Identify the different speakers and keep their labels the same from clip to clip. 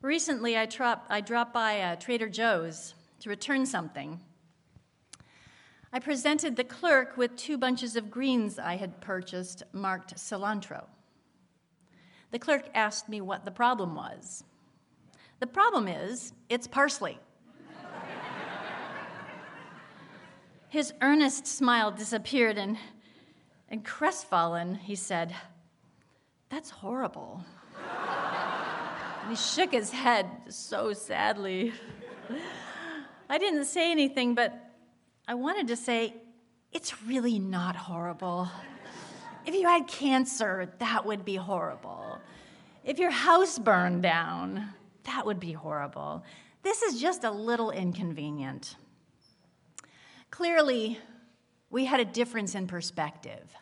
Speaker 1: Recently, I dropped by Trader Joe's to return something. I presented the clerk with 2 bunches of greens I had purchased marked cilantro. The clerk asked me what the problem was. The problem is, it's parsley. His earnest smile disappeared, and crestfallen, he said, "That's horrible." And he shook his head so sadly. I didn't say anything, but I wanted to say, it's really not horrible. If you had cancer, that would be horrible. If your house burned down, that would be horrible. This is just a little inconvenient. Clearly, we had a difference in perspective.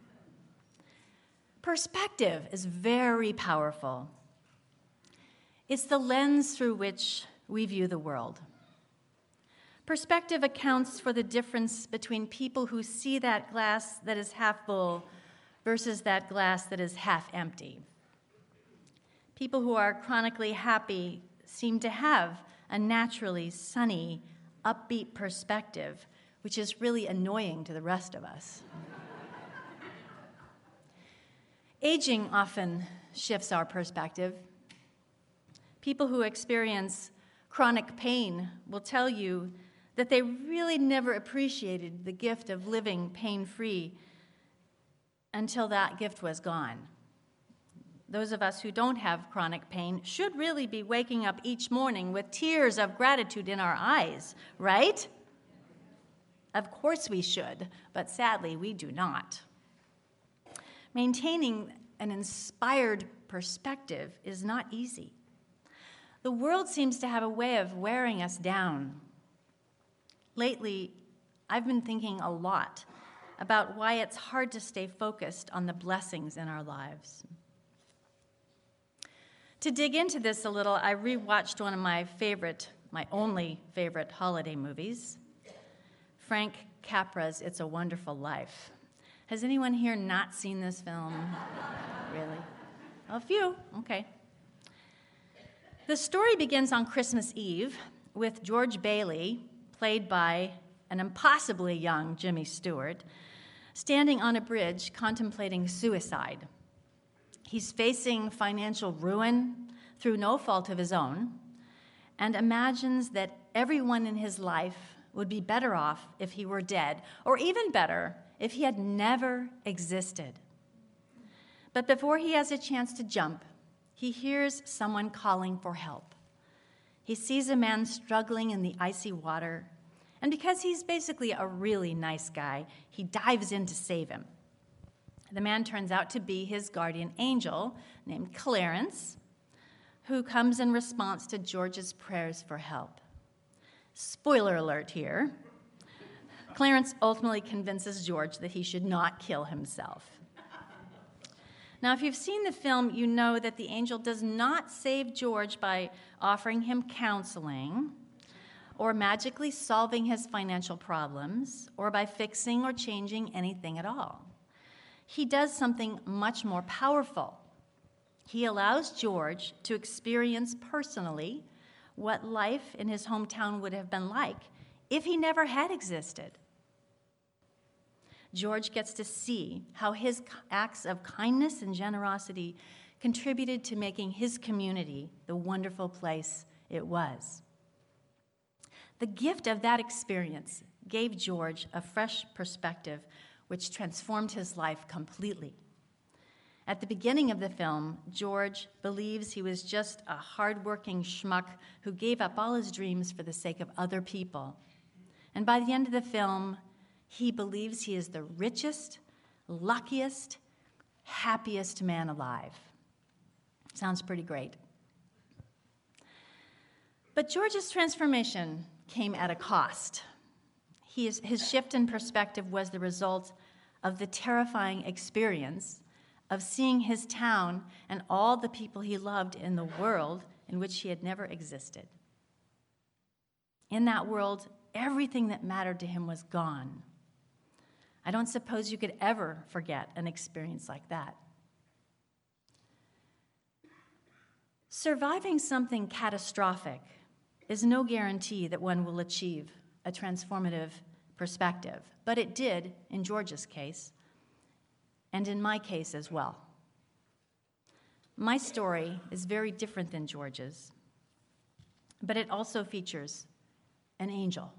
Speaker 1: Perspective is very powerful. It's the lens through which we view the world. Perspective accounts for the difference between people who see that glass that is half full versus that glass that is half empty. People who are chronically happy seem to have a naturally sunny, upbeat perspective, which is really annoying to the rest of us. Aging often shifts our perspective. People who experience chronic pain will tell you that they really never appreciated the gift of living pain-free until that gift was gone. Those of us who don't have chronic pain should really be waking up each morning with tears of gratitude in our eyes, right? Of course we should, but sadly we do not. Maintaining an inspired perspective is not easy. The world seems to have a way of wearing us down. Lately, I've been thinking a lot about why it's hard to stay focused on the blessings in our lives. To dig into this a little, I rewatched one of my only favorite holiday movies, Frank Capra's It's a Wonderful Life. Has anyone here not seen this film? Really? A few, okay. The story begins on Christmas Eve with George Bailey, played by an impossibly young Jimmy Stewart, standing on a bridge contemplating suicide. He's facing financial ruin through no fault of his own and imagines that everyone in his life would be better off if he were dead, or even better, if he had never existed. But before he has a chance to jump, he hears someone calling for help. He sees a man struggling in the icy water, and because he's basically a really nice guy, he dives in to save him. The man turns out to be his guardian angel named Clarence, who comes in response to George's prayers for help. Spoiler alert here. Clarence ultimately convinces George that he should not kill himself. Now, if you've seen the film, you know that the angel does not save George by offering him counseling or magically solving his financial problems or by fixing or changing anything at all. He does something much more powerful. He allows George to experience personally what life in his hometown would have been like if he never had existed. George gets to see how his acts of kindness and generosity contributed to making his community the wonderful place it was. The gift of that experience gave George a fresh perspective which transformed his life completely. At the beginning of the film, George believes he was just a hardworking schmuck who gave up all his dreams for the sake of other people. And by the end of the film, he believes he is the richest, luckiest, happiest man alive. Sounds pretty great. But George's transformation came at a cost. His shift in perspective was the result of the terrifying experience of seeing his town and all the people he loved in the world in which he had never existed. In that world, everything that mattered to him was gone. I don't suppose you could ever forget an experience like that. Surviving something catastrophic is no guarantee that one will achieve a transformative perspective, but it did in George's case, and in my case as well. My story is very different than George's, but it also features an angel.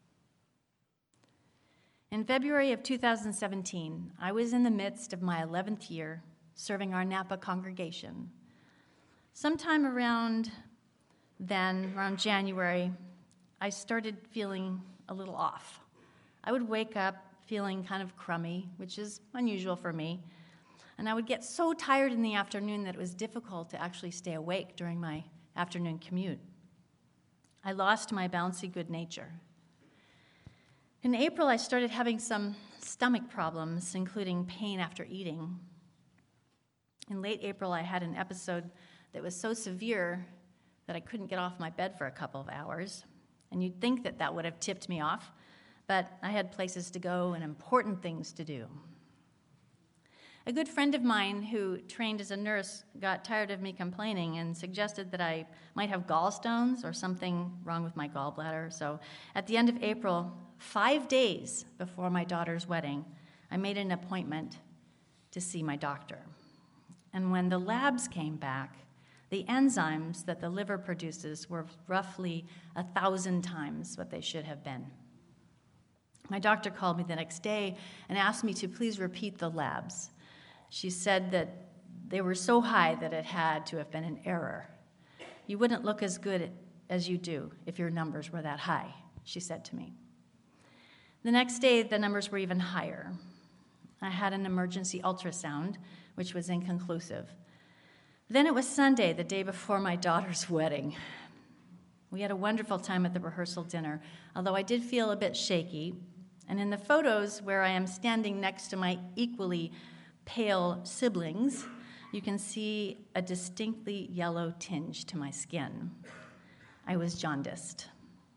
Speaker 1: In February of 2017, I was in the midst of my 11th year serving our Napa congregation. Sometime around January, I started feeling a little off. I would wake up feeling kind of crummy, which is unusual for me, and I would get so tired in the afternoon that it was difficult to actually stay awake during my afternoon commute. I lost my bouncy good nature. In April, I started having some stomach problems, including pain after eating. In late April, I had an episode that was so severe that I couldn't get off my bed for a couple of hours. And you'd think that that would have tipped me off, but I had places to go and important things to do. A good friend of mine who trained as a nurse got tired of me complaining and suggested that I might have gallstones or something wrong with my gallbladder. So at the end of April, 5 days before my daughter's wedding, I made an appointment to see my doctor. And when the labs came back, the enzymes that the liver produces were roughly 1,000 times what they should have been. My doctor called me the next day and asked me to please repeat the labs. She said that they were so high that it had to have been an error. You wouldn't look as good as you do if your numbers were that high, she said to me. The next day, the numbers were even higher. I had an emergency ultrasound, which was inconclusive. Then it was Sunday, the day before my daughter's wedding. We had a wonderful time at the rehearsal dinner, although I did feel a bit shaky. And in the photos where I am standing next to my equally pale siblings, you can see a distinctly yellow tinge to my skin. I was jaundiced.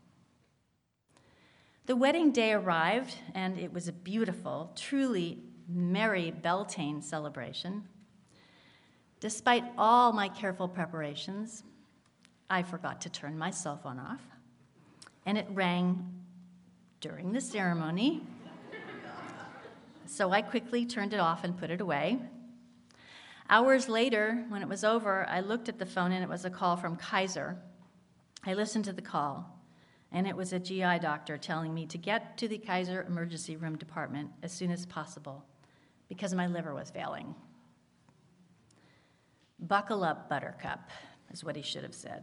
Speaker 1: The wedding day arrived, and it was a beautiful, truly merry Beltane celebration. Despite all my careful preparations, I forgot to turn my cell phone off, and it rang during the ceremony. So I quickly turned it off and put it away. Hours later, when it was over, I looked at the phone, and it was a call from Kaiser. I listened to the call, and it was a GI doctor telling me to get to the Kaiser emergency room department as soon as possible because my liver was failing. Buckle up, Buttercup, is what he should have said.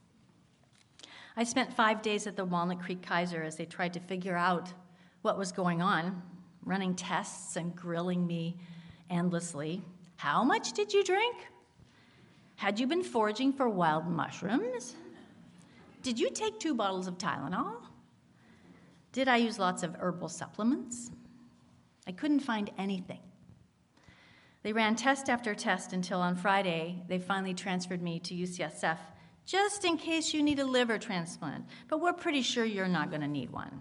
Speaker 1: I spent 5 days at the Walnut Creek Kaiser as they tried to figure out what was going on, running tests and grilling me endlessly. How much did you drink? Had you been foraging for wild mushrooms? Did you take 2 bottles of Tylenol? Did I use lots of herbal supplements? I couldn't find anything. They ran test after test until on Friday, they finally transferred me to UCSF, just in case you need a liver transplant, but we're pretty sure you're not going to need one.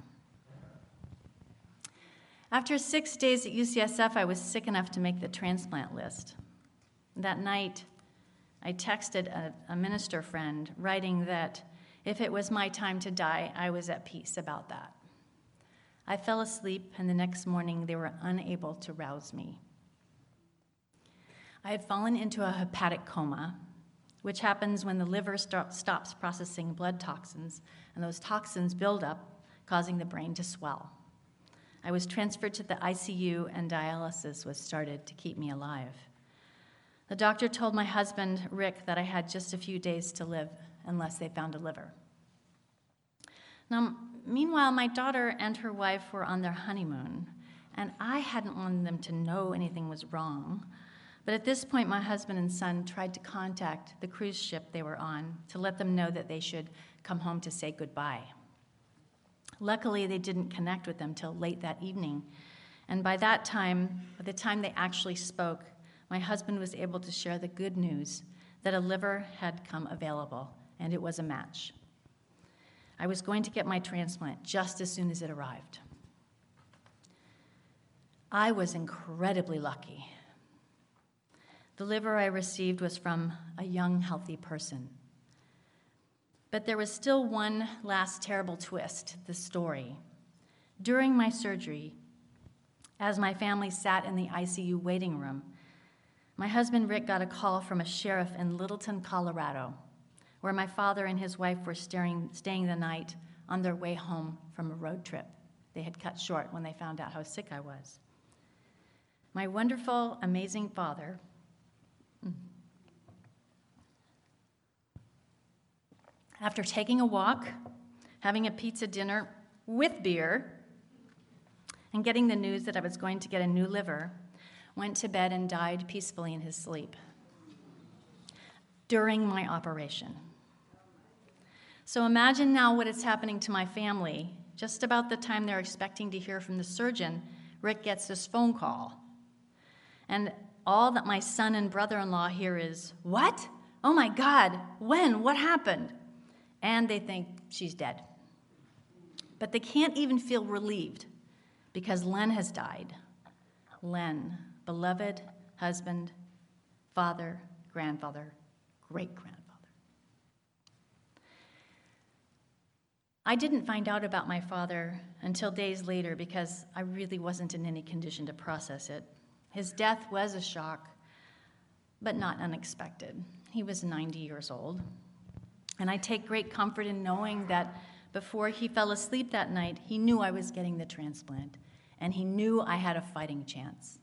Speaker 1: After 6 days at UCSF, I was sick enough to make the transplant list. That night, I texted a minister friend, writing that if it was my time to die, I was at peace about that. I fell asleep, and the next morning, they were unable to rouse me. I had fallen into a hepatic coma, which happens when the liver stops processing blood toxins, and those toxins build up, causing the brain to swell. I was transferred to the ICU, and dialysis was started to keep me alive. The doctor told my husband, Rick, that I had just a few days to live unless they found a liver. Now, meanwhile, my daughter and her wife were on their honeymoon, and I hadn't wanted them to know anything was wrong. But at this point, my husband and son tried to contact the cruise ship they were on to let them know that they should come home to say goodbye. Luckily, they didn't connect with them till late that evening. And by the time they actually spoke, my husband was able to share the good news that a liver had come available, and it was a match. I was going to get my transplant just as soon as it arrived. I was incredibly lucky. The liver I received was from a young, healthy person. But there was still one last terrible twist to the story. During my surgery, as my family sat in the ICU waiting room, my husband Rick got a call from a sheriff in Littleton, Colorado, where my father and his wife were staying the night on their way home from a road trip. They had cut short when they found out how sick I was. My wonderful, amazing father after taking a walk, having a pizza dinner with beer, and getting the news that I was going to get a new liver, went to bed and died peacefully in his sleep during my operation. So imagine now what is happening to my family. Just about the time they're expecting to hear from the surgeon, Rick gets this phone call. And all that my son and brother-in-law hear is, "What? Oh my God, when? What happened?" And they think she's dead. But they can't even feel relieved because Len has died. Len, beloved husband, father, grandfather, great-grandfather. I didn't find out about my father until days later because I really wasn't in any condition to process it. His death was a shock, but not unexpected. He was 90 years old. And I take great comfort in knowing that before he fell asleep that night, he knew I was getting the transplant, and he knew I had a fighting chance.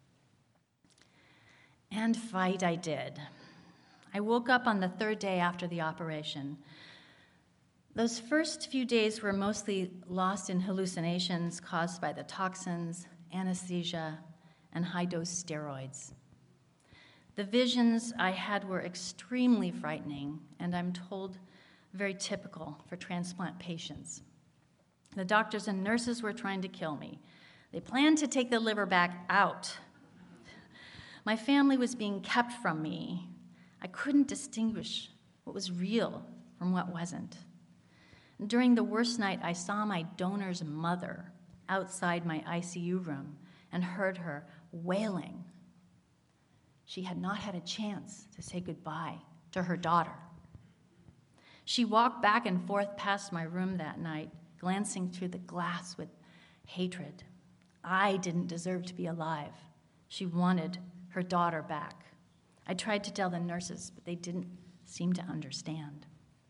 Speaker 1: And fight I did. I woke up on the third day after the operation. Those first few days were mostly lost in hallucinations caused by the toxins, anesthesia, and high-dose steroids. The visions I had were extremely frightening, and I'm told very typical for transplant patients. The doctors and nurses were trying to kill me. They planned to take the liver back out. My family was being kept from me. I couldn't distinguish what was real from what wasn't. During the worst night, I saw my donor's mother outside my ICU room and heard her wailing. She had not had a chance to say goodbye to her daughter. She walked back and forth past my room that night, glancing through the glass with hatred. I didn't deserve to be alive. She wanted her daughter back. I tried to tell the nurses, but they didn't seem to understand.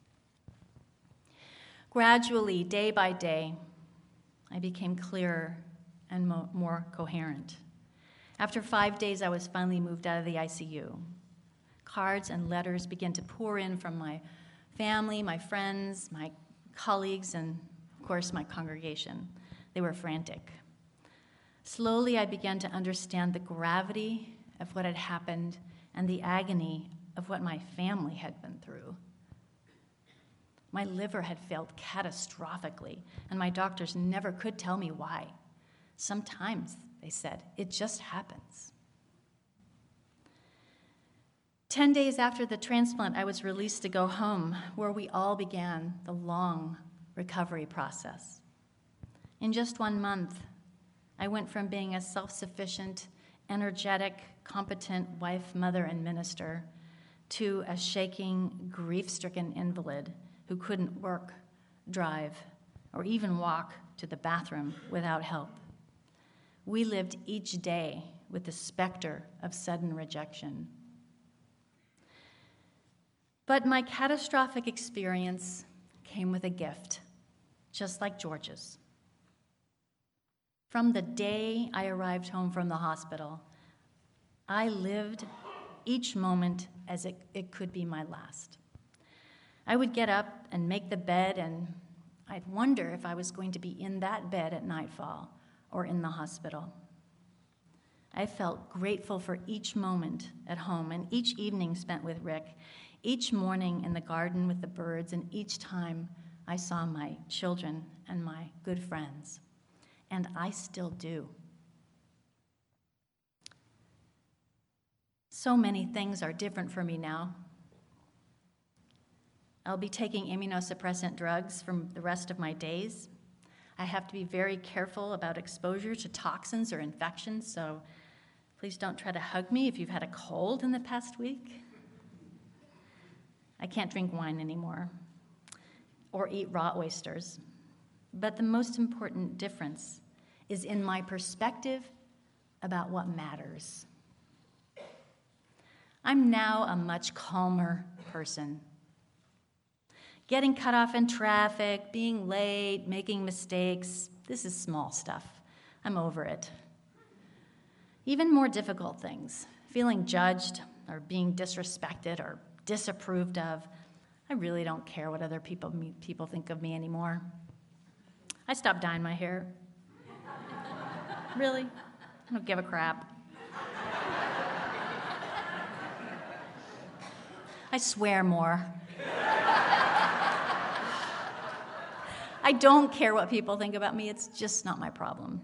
Speaker 1: Gradually, day by day, I became clearer and more coherent. After 5 days, I was finally moved out of the ICU. Cards and letters began to pour in from my family, my friends, my colleagues, and, of course, my congregation. They were frantic. Slowly, I began to understand the gravity of what had happened and the agony of what my family had been through. My liver had failed catastrophically, and my doctors never could tell me why. Sometimes, they said, it just happens. 10 days after the transplant, I was released to go home, where we all began the long recovery process. In just 1 month, I went from being a self-sufficient, energetic, competent wife, mother, and minister to a shaking, grief-stricken invalid who couldn't work, drive, or even walk to the bathroom without help. We lived each day with the specter of sudden rejection. But my catastrophic experience came with a gift, just like George's. From the day I arrived home from the hospital, I lived each moment as it could be my last. I would get up and make the bed, and I'd wonder if I was going to be in that bed at nightfall or in the hospital. I felt grateful for each moment at home and each evening spent with Rick, each morning in the garden with the birds, and each time I saw my children and my good friends. And I still do. So many things are different for me now. I'll be taking immunosuppressant drugs for the rest of my days. I have to be very careful about exposure to toxins or infections, so Please don't try to hug me if you've had a cold in the past week. I can't drink wine anymore or eat raw oysters. But the most important difference is in my perspective about what matters. I'm now a much calmer person. Getting cut off in traffic, being late, making mistakes, this is small stuff. I'm over it. Even more difficult things, feeling judged or being disrespected or disapproved of, I really don't care what other people think of me anymore. I stopped dyeing my hair. Really? I don't give a crap. I swear more. I don't care what people think about me. It's just not my problem.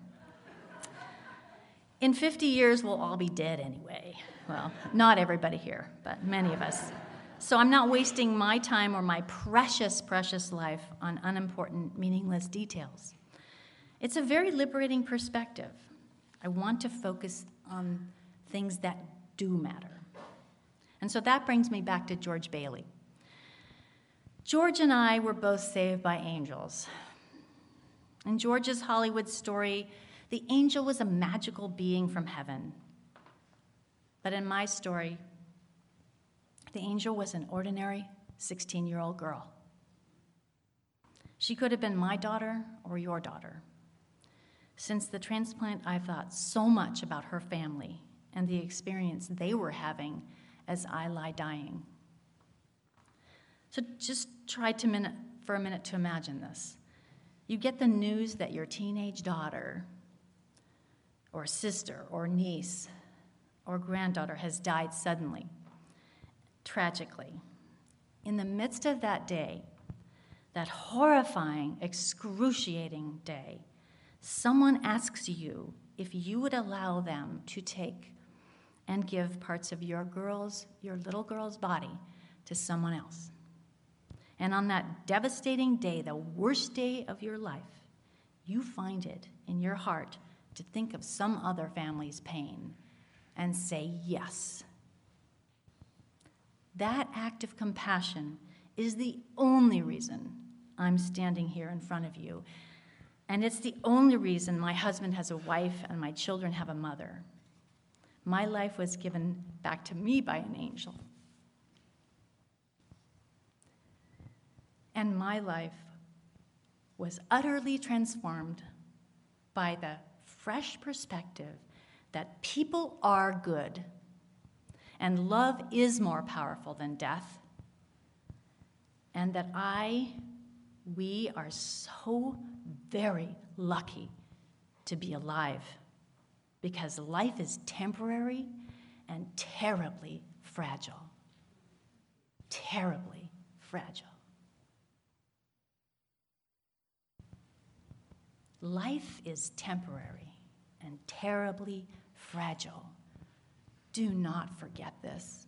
Speaker 1: In 50 years, we'll all be dead anyway. Well, not everybody here, but many of us. So I'm not wasting my time or my precious, precious life on unimportant, meaningless details. It's a very liberating perspective. I want to focus on things that do matter. And so that brings me back to George Bailey. George and I were both saved by angels. In George's Hollywood story, the angel was a magical being from heaven. But in my story, the angel was an ordinary 16-year-old girl. She could have been my daughter or your daughter. Since the transplant, I've thought so much about her family and the experience they were having as I lie dying. So just try for a minute to imagine this. You get the news that your teenage daughter or sister or niece or granddaughter has died suddenly, tragically. In the midst of that day, that horrifying, excruciating day, someone asks you if you would allow them to take and give parts of your little girl's body to someone else. And on that devastating day, the worst day of your life, you find it in your heart to think of some other family's pain and say yes. That act of compassion is the only reason I'm standing here in front of you. And it's the only reason my husband has a wife and my children have a mother. My life was given back to me by an angel. And my life was utterly transformed by the fresh perspective that people are good and love is more powerful than death, and that we are so very lucky to be alive, because life is temporary and terribly fragile. Terribly fragile. Life is temporary and terribly fragile. Do not forget this.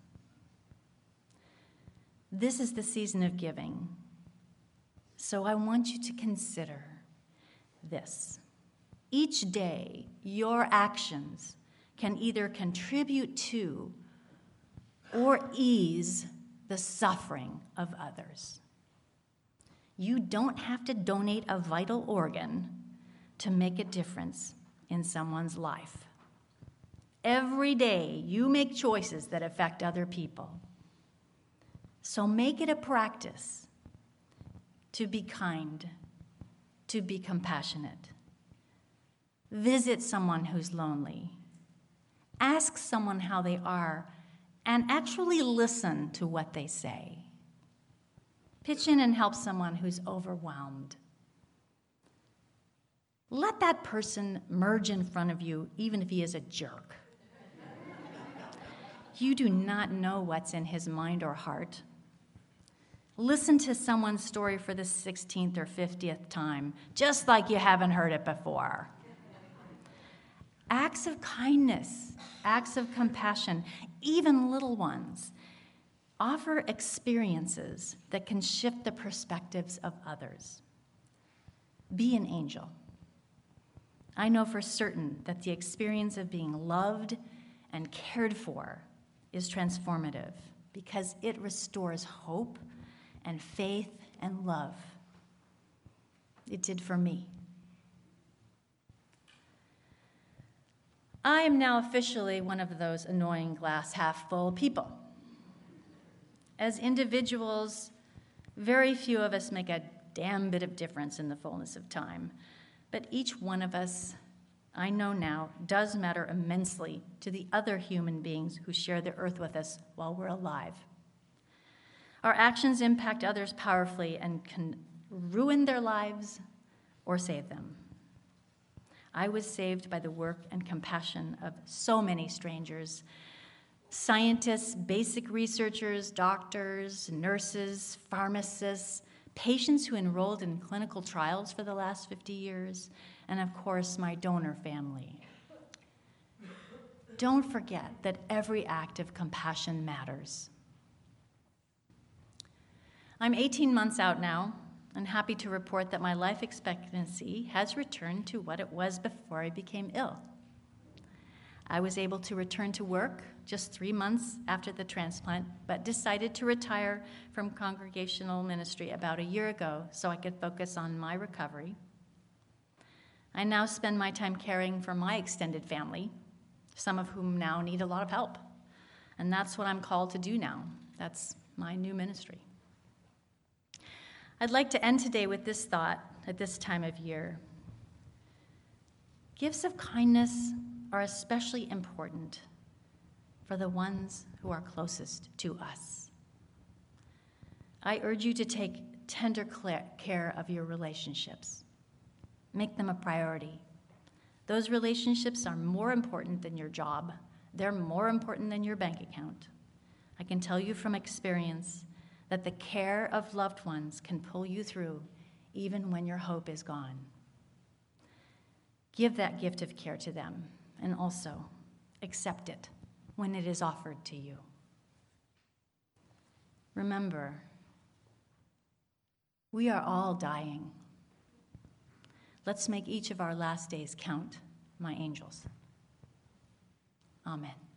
Speaker 1: This is the season of giving. So I want you to consider this. Each day, your actions can either contribute to or ease the suffering of others. You don't have to donate a vital organ to make a difference in someone's life. Every day, you make choices that affect other people. So make it a practice to be kind, to be compassionate. Visit someone who's lonely. Ask someone how they are, and actually listen to what they say. Pitch in and help someone who's overwhelmed. Let that person merge in front of you, even if he is a jerk. You do not know what's in his mind or heart. Listen to someone's story for the 16th or 50th time, just like you haven't heard it before. Acts of kindness, acts of compassion, even little ones, offer experiences that can shift the perspectives of others. Be an angel. I know for certain that the experience of being loved and cared for is transformative because it restores hope and faith and love. It did for me. I am now officially one of those annoying glass half full people. As individuals, very few of us make a damn bit of difference in the fullness of time, but each one of us, I know now, does matter immensely to the other human beings who share the earth with us while we're alive. Our actions impact others powerfully and can ruin their lives or save them. I was saved by the work and compassion of so many strangers, scientists, basic researchers, doctors, nurses, pharmacists, patients who enrolled in clinical trials for the last 50 years, and of course, my donor family. Don't forget that every act of compassion matters. I'm 18 months out now, and happy to report that my life expectancy has returned to what it was before I became ill. I was able to return to work just 3 months after the transplant, but decided to retire from congregational ministry about a year ago so I could focus on my recovery. I now spend my time caring for my extended family, some of whom now need a lot of help. And that's what I'm called to do now. That's my new ministry. I'd like to end today with this thought at this time of year. Gifts of kindness are especially important for the ones who are closest to us. I urge you to take tender care of your relationships. Make them a priority. Those relationships are more important than your job. They're more important than your bank account. I can tell you from experience that the care of loved ones can pull you through even when your hope is gone. Give that gift of care to them, and also accept it when it is offered to you. Remember, we are all dying. Let's make each of our last days count, my angels. Amen.